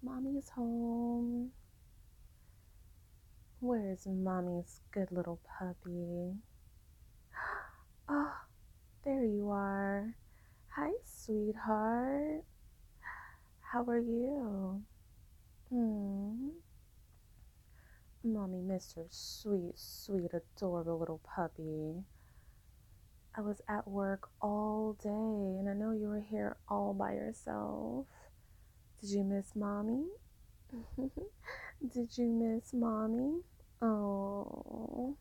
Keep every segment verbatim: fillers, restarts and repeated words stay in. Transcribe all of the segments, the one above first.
Mommy's home. Where's Mommy's good little puppy? Oh, there you are. Hi, sweetheart. How are you? Hmm. Mommy missed her sweet, sweet, adorable little puppy. I was at work all day and I know you were here all by yourself. Did you miss Mommy? Did you miss Mommy? Oh.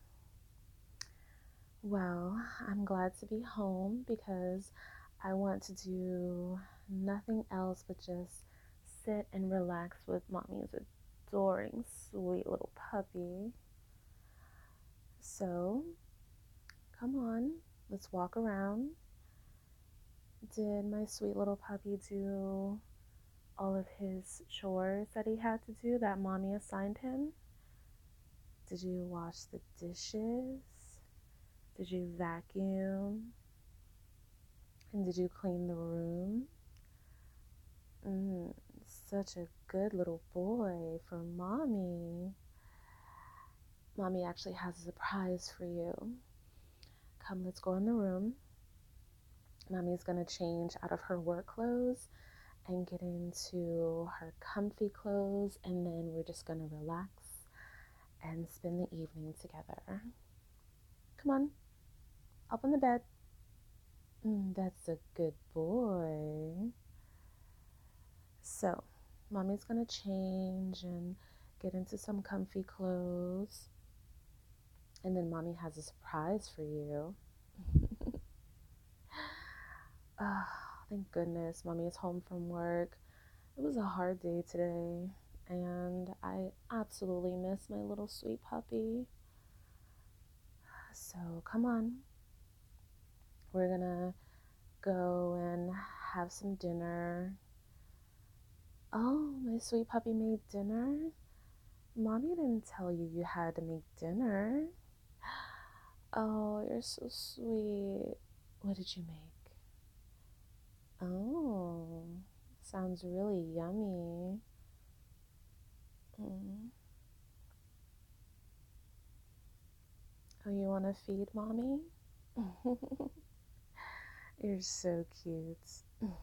Well, I'm glad to be home because I want to do nothing else but just sit and relax with Mommy's adoring, sweet little puppy. So, come on, let's walk around. Did my sweet little puppy do all of his chores that he had to do that Mommy assigned him? Did you wash the dishes? Did you vacuum? And did you clean the room? Mm, such a good little boy for Mommy. Mommy actually has a surprise for you. Come, let's go in the room. Mommy's gonna change out of her work clothes and get into her comfy clothes, and then we're just gonna relax and spend the evening together. Come on, up on the bed. Mm, that's a good boy. So, Mommy's gonna change and get into some comfy clothes. And then Mommy has a surprise for you. Oh, thank goodness Mommy is home from work. It was a hard day today, and I absolutely miss my little sweet puppy. So, come on. We're gonna go and have some dinner. Oh, my sweet puppy made dinner? Mommy didn't tell you you had to make dinner. Oh, you're so sweet. What did you make? Oh, sounds really yummy. Mm. Oh, you want to feed Mommy? You're so cute.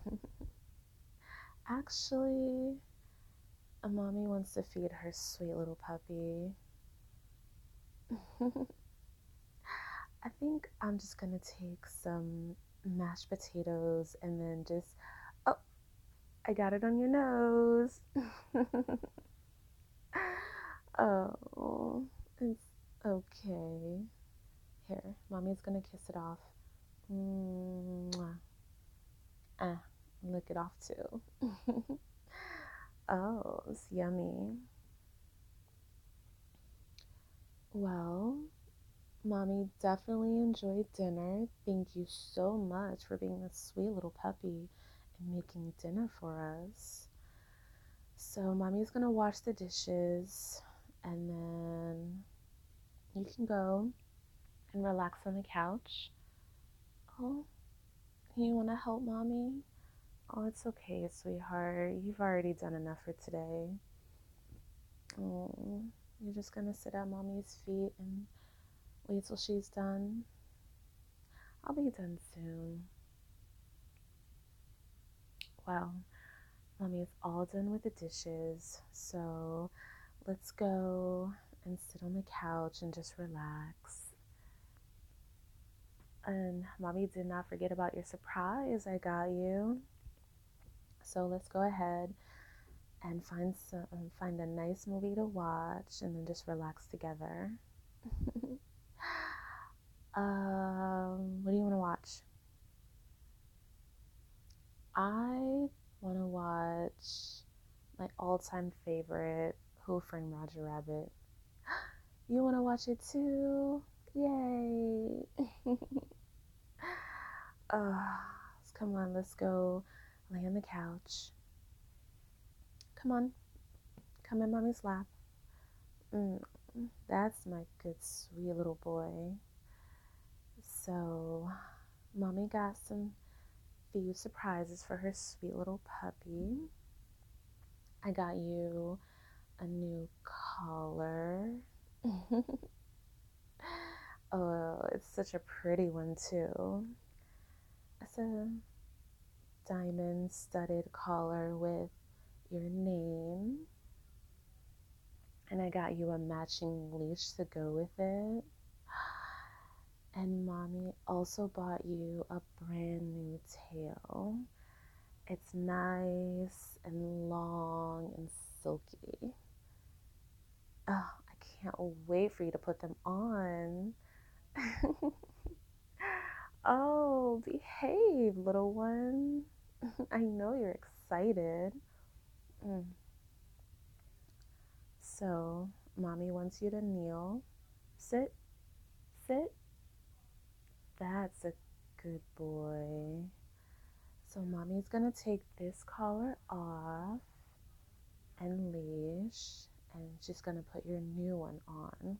Actually, a Mommy wants to feed her sweet little puppy. I think I'm just gonna take some mashed potatoes and then just, oh, I got it on your nose. Oh, it's okay. Here, Mommy's gonna kiss it off. Mwah. Ah, lick it off too. Oh, it's yummy. Well, Mommy definitely enjoyed dinner. Thank you so much for being a sweet little puppy and making dinner for us. So, Mommy's gonna wash the dishes and then you can go and relax on the couch. Oh, you wanna help Mommy? Oh, it's okay, sweetheart. You've already done enough for today. Oh, you're just gonna sit at Mommy's feet and wait till she's done. I'll be done soon. Well, Mommy's all done with the dishes, so let's go and sit on the couch and just relax. And Mommy did not forget about your surprise I got you. So let's go ahead and find some find a nice movie to watch and then just relax together. um, what do you want to watch? I want to watch my all-time favorite, Who Framed Roger Rabbit. You want to watch it too? Yay! uh, come on, let's go lay on the couch. Come on, come in Mommy's lap. Mm, that's my good, sweet little boy. So, Mommy got some few surprises for her sweet little puppy. I got you a new collar. Oh, it's such a pretty one, too. It's a diamond studded collar with your name. And I got you a matching leash to go with it. And mommy also bought you a brand new tail. It's nice and long and silky. Oh, I can't wait for you to put them on. Oh, behave, little one. I know you're excited. Mm. So, mommy wants you to kneel. Sit, sit. That's a good boy. So, mommy's gonna take this collar off and leash, and she's gonna put your new one on.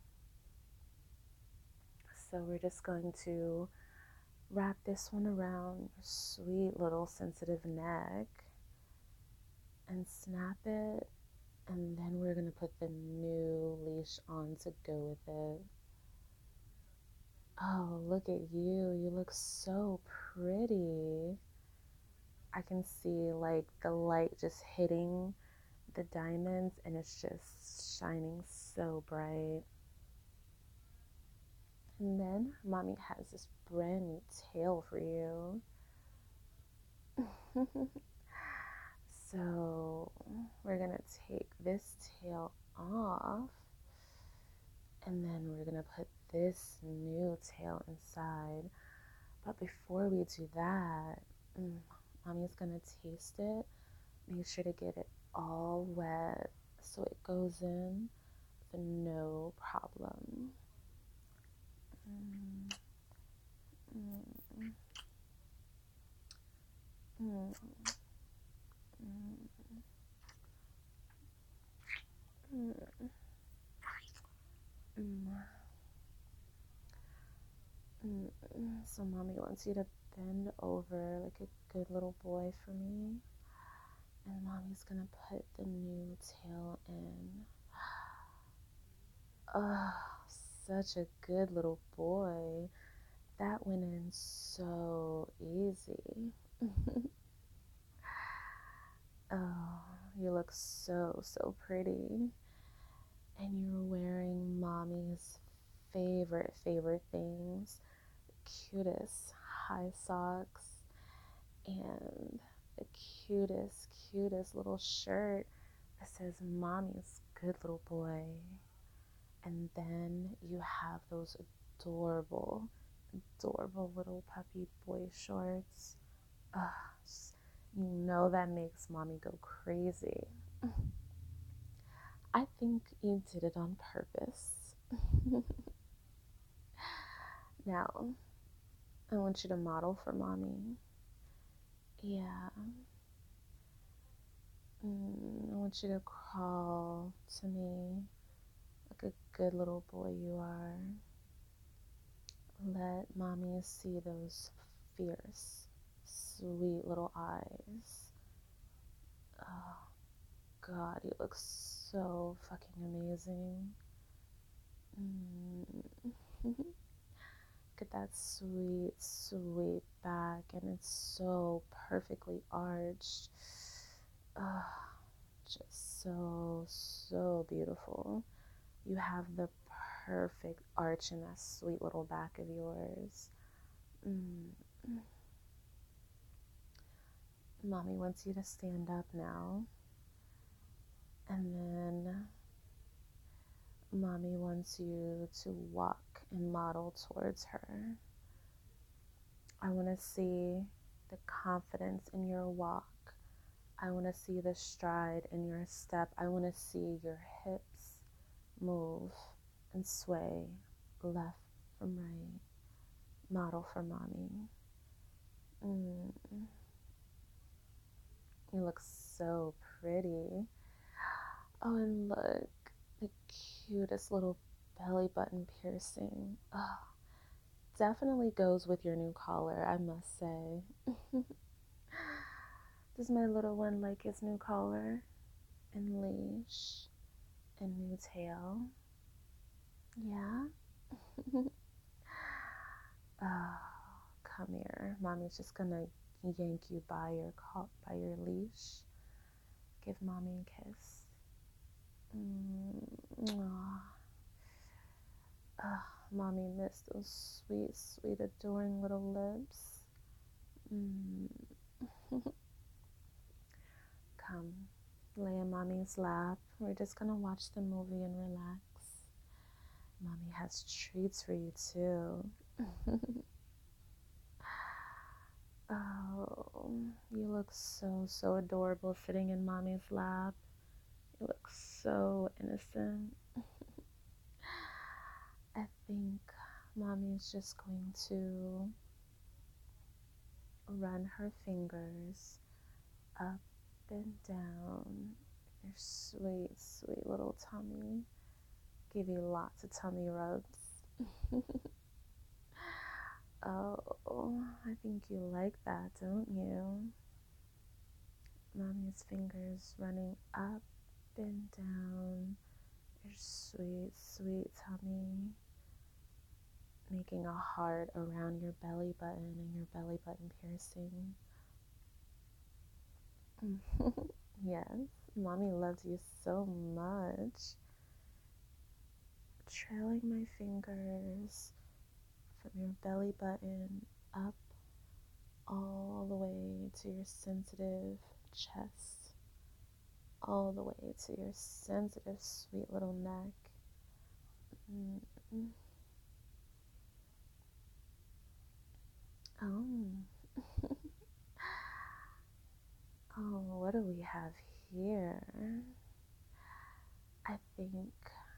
So, we're just going to wrap this one around your sweet little sensitive neck and snap it, and then we're going to put the new leash on to go with it. Oh, look at you. You look so pretty. I can see like the light just hitting the diamonds and it's just shining so bright. And then mommy has this brand new tail for you. So we're gonna take this tail off and then we're gonna put this new tail inside. But before we do that, mm, mommy's gonna taste it. Make sure to get it all wet so it goes in with no problem. Mm, mm, mm, mm, mm, mm, mm. So mommy wants you to bend over like a good little boy for me. And mommy's gonna put the new tail in. Oh, such a good little boy. That went in so easy. Oh, you look so, so pretty. And you're wearing mommy's favorite, favorite things. The cutest high socks and the cutest, cutest little shirt that says mommy's good little boy. And then you have those adorable, adorable little puppy boy shorts. Ugh, you know that makes mommy go crazy. I think you did it on purpose. Now, I want you to model for mommy. Yeah. Mm, I want you to crawl to me like a good little boy you are. Let mommy see those fierce, sweet little eyes. Oh, God, you look so fucking amazing. Mm. Look at that sweet, sweet back, and it's so perfectly arched. Oh, just so, so beautiful. You have the perfect arch in that sweet little back of yours. Mm. Mommy wants you to stand up now. And then mommy wants you to walk and model towards her. I want to see the confidence in your walk. I want to see the stride in your step. I want to see your hips move and sway left from right. Model for mommy. Mm. You look so pretty. Oh, and look, the cutest little belly button piercing. Oh, definitely goes with your new collar, I must say. Does my little one like his new collar? and leash and new tail. Yeah? Oh, come here. Mommy's just gonna yank you by your co- by your leash. Give mommy a kiss. Mm, oh, mommy missed those sweet, sweet, adoring little lips. Mm. Come, lay in mommy's lap. We're just gonna watch the movie and relax. Mommy has treats for you too. Oh, you look so, so adorable sitting in mommy's lap. You look so innocent. I think mommy's just going to run her fingers up and down your sweet, sweet little tummy. Give you lots of tummy rubs. Oh, I think you like that, don't you? Mommy's fingers running up and down your sweet, sweet tummy, making a heart around your belly button and your belly button piercing. Yes, mommy loves you so much. Trailing my fingers from your belly button up all the way to your sensitive chest, all the way to your sensitive, sweet little neck. Mm-hmm. Oh. Oh, what do we have here? I think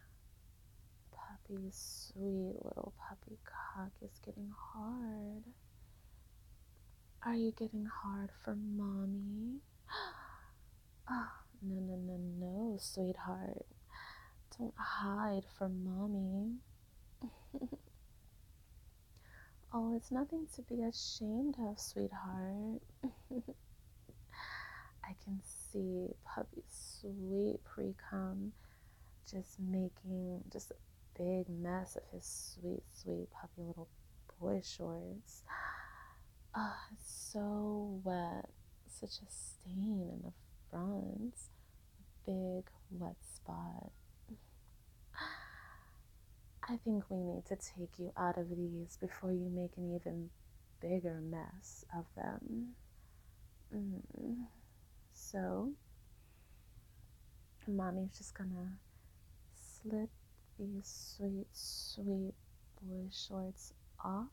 Puppy's sweet little puppy cock is getting hard. Are you getting hard for mommy? Oh, no, no, no, no, sweetheart. Don't hide from mommy. Oh, it's nothing to be ashamed of, sweetheart. I can see Puppy's sweet pre-cum just making just a big mess of his sweet, sweet puppy little boy shorts. Ah, oh, it's so wet. Such a stain in the front. Big wet spot. I think we need to take you out of these before you make an even bigger mess of them. Mm. So, mommy's just gonna slip these sweet, sweet boy shorts off,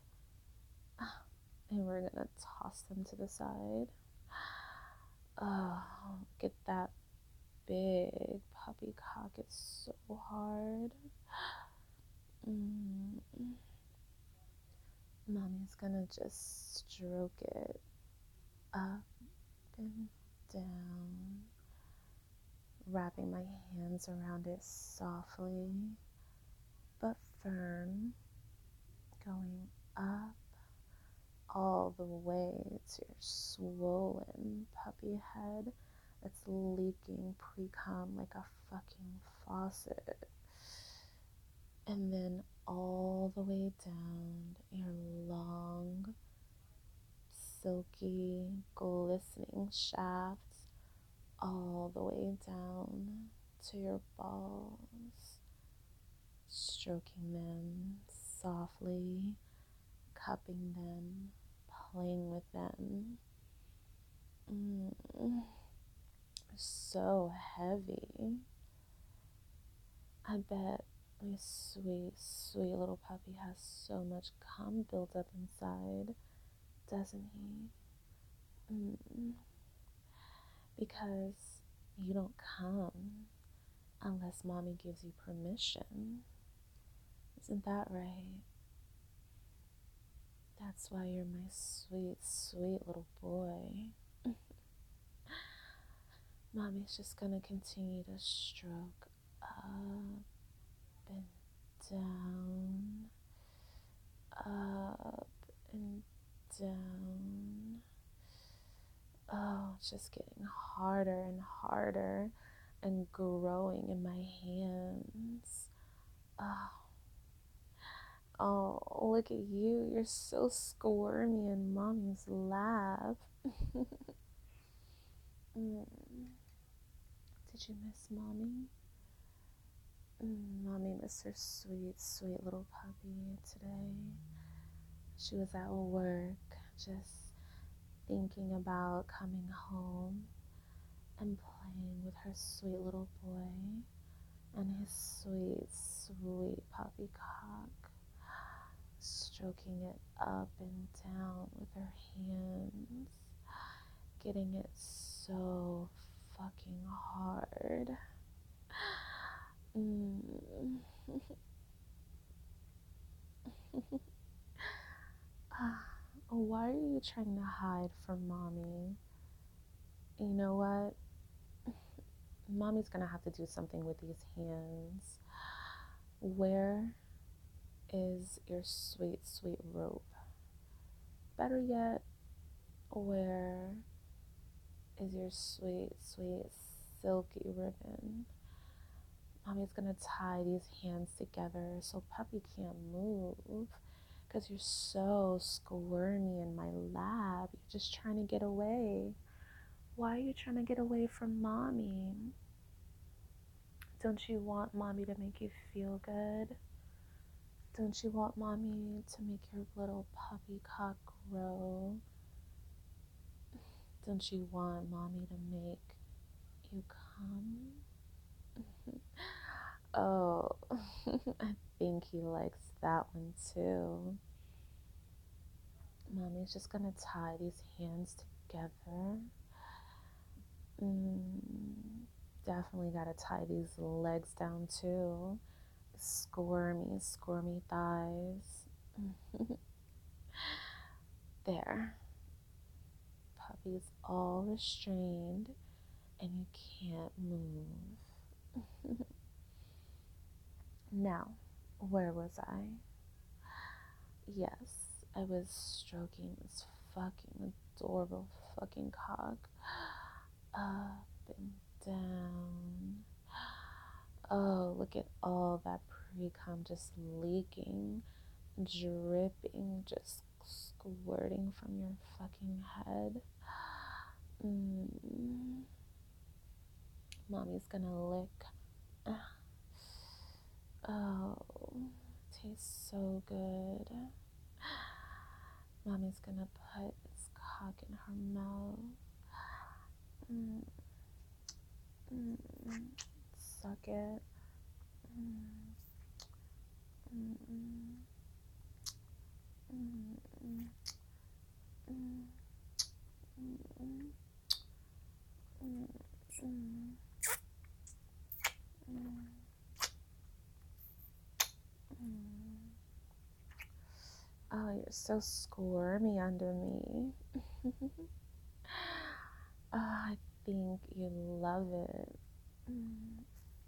and we're gonna toss them to the side. Oh, get that big puppy cock. It's so hard. Mm. Mommy's gonna just stroke it up and down, wrapping my hands around it softly but firm, going up all the way to your swollen puppy head that's leaking pre-cum like a fucking faucet. And then all the way down your long, silky, glistening shafts, all the way down to your balls, stroking them softly, cupping them, playing with them. Mm. So heavy. I bet my sweet, sweet little puppy has so much cum built up inside, doesn't he? Mm. Because you don't come unless mommy gives you permission. Isn't that right? That's why you're my sweet, sweet little boy. Mommy's just gonna continue to stroke up and down, up and down. Oh, it's just getting harder and harder. and growing in my hands. Oh, oh, look at you. You're so squirmy in mommy's lap. mm. Did you miss mommy? Mm, mommy missed her sweet, sweet little puppy today. She was at work just thinking about coming home and playing with her sweet little boy and his sweet, sweet poppycock, stroking it up and down with her hands, getting it so fucking hard. Mm. Why are you trying to hide from mommy? You know what? Mommy's gonna have to do something with these hands. Where is your sweet, sweet rope? Better yet, where is your sweet, sweet silky ribbon? Mommy's gonna tie these hands together so puppy can't move because you're so squirmy in my lap. You're just trying to get away. Why are you trying to get away from mommy? Don't you want mommy to make you feel good? Don't you want mommy to make your little puppy cock grow? Don't you want mommy to make you come? Oh, I think he likes that one too. Mommy's just gonna tie these hands together. Mm, definitely gotta tie these legs down too. Squirmy, squirmy thighs. There. Puppy's all restrained and you can't move. Now, where was I? Yes, I was stroking this fucking adorable fucking cock up and down. Oh, look at all that pre-cum just leaking, dripping, just squirting from your fucking head. Mm. Mommy's gonna lick. Oh, tastes so good. Mommy's gonna put this cock in her mouth. Mm. Mm. Suck it. Mm. Mm. Mm. Mm. Mm. Mm. Mm. Mm. Mm. Oh, you're so squirmy under me. Oh, I think you love it. Mm.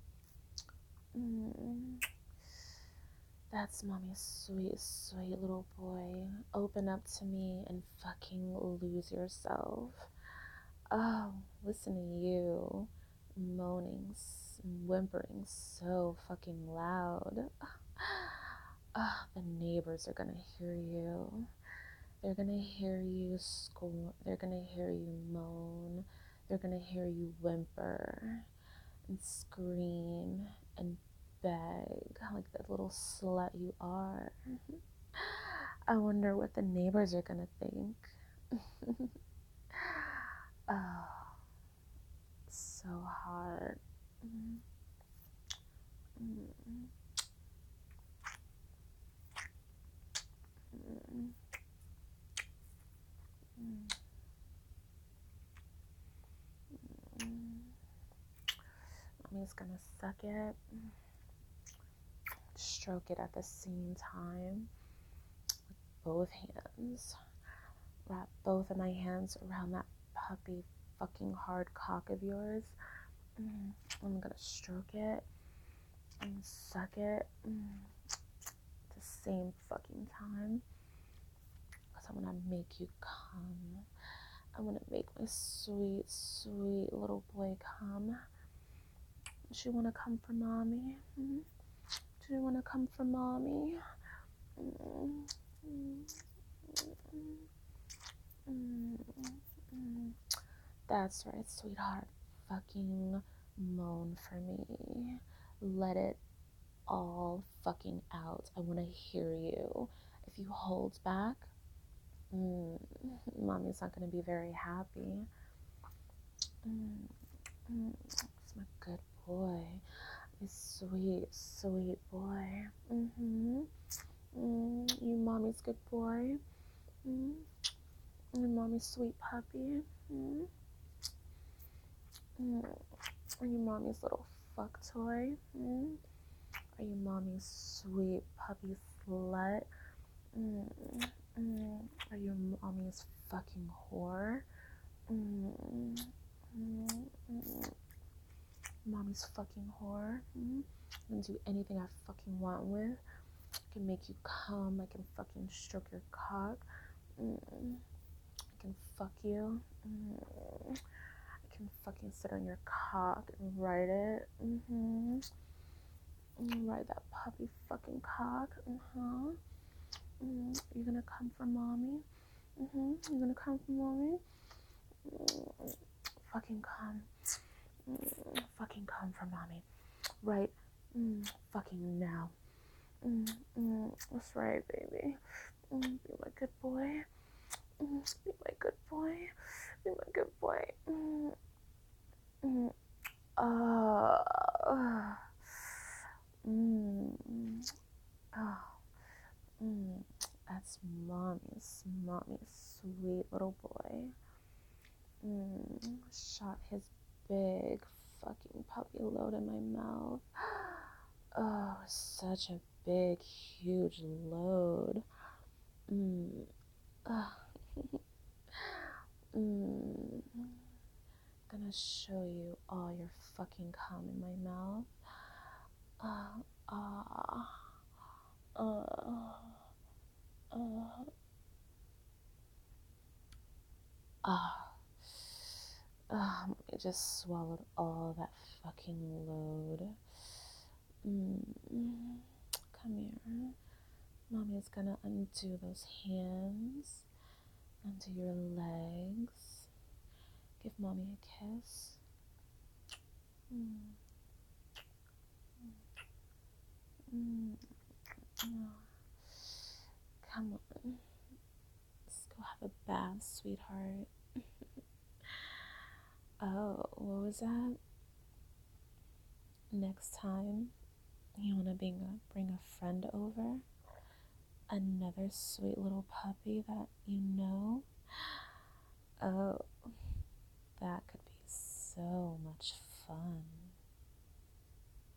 Mm. That's mommy's sweet, sweet little boy. Open up to me and fucking lose yourself. Oh, listen to you moaning, whimpering so fucking loud. Oh, the neighbors are gonna hear you. They're gonna hear you score. They're gonna hear you moan. They're gonna hear you whimper and scream and beg like the little slut you are. I wonder what the neighbors are gonna think. Oh, so hard. Mm. Mm. Mm. Mm. Mm. Mommy's gonna suck it, stroke it at the same time with both hands. Wrap both of my hands around that puppy fucking hard cock of yours. Mm. I'm gonna stroke it and suck it mm, at the same fucking time. Because I'm gonna make you come. I'm gonna make my sweet, sweet little boy come. Do you want to come for mommy? Mm? Do you want to come for mommy? Mm, mm, mm, mm. That's right, sweetheart. Fucking moan for me. Let it all fucking out. I want to hear you. If you hold back, mm, mommy's not going to be very happy. Mm, mm, it's my good boy. My sweet, sweet boy. Mm-hmm. Mm, you mommy's good boy. Mm, you mommy's sweet puppy. Mm, mm, are you mommy's little fuck toy? Mm, are you mommy's sweet puppy slut? Mm, mm, are you mommy's fucking whore? Mm, mm, mm, mommy's fucking whore. Mm, I can do anything I fucking want with. I can make you come. I can fucking stroke your cock. Mm, I can fuck you. Mm, I can fucking sit on your cock and ride it. Mm-hmm. Ride that puppy fucking cock. Uh-huh. Mm, you're gonna come for mommy? Mm-hmm. You're gonna come for mommy? Mm, fucking come. Mm, fucking come for mommy. Right. Mm, fucking now. Mm, mm, that's right, baby. Mm, be my good boy. Mm, be my good boy. Be my good boy. Mm, mm, uh, mm, oh, mm, that's mommy's, mommy's sweet little boy. Mm, shot his big fucking puppy load in my mouth. Oh, such a big, huge load. Mm, uh, mm, gonna show you all your fucking cum in my mouth. Uh, uh, uh, uh, uh. Um, I just swallowed all that fucking load. Mm, come here. Mommy's gonna undo those hands, undo your legs. Give mommy a kiss. Mm. Mm. Oh. Come on. Let's go have a bath, sweetheart. Oh, what was that? Next time you want to bring a, bring a friend over? Another sweet little puppy that you know? Oh, that could be so much fun.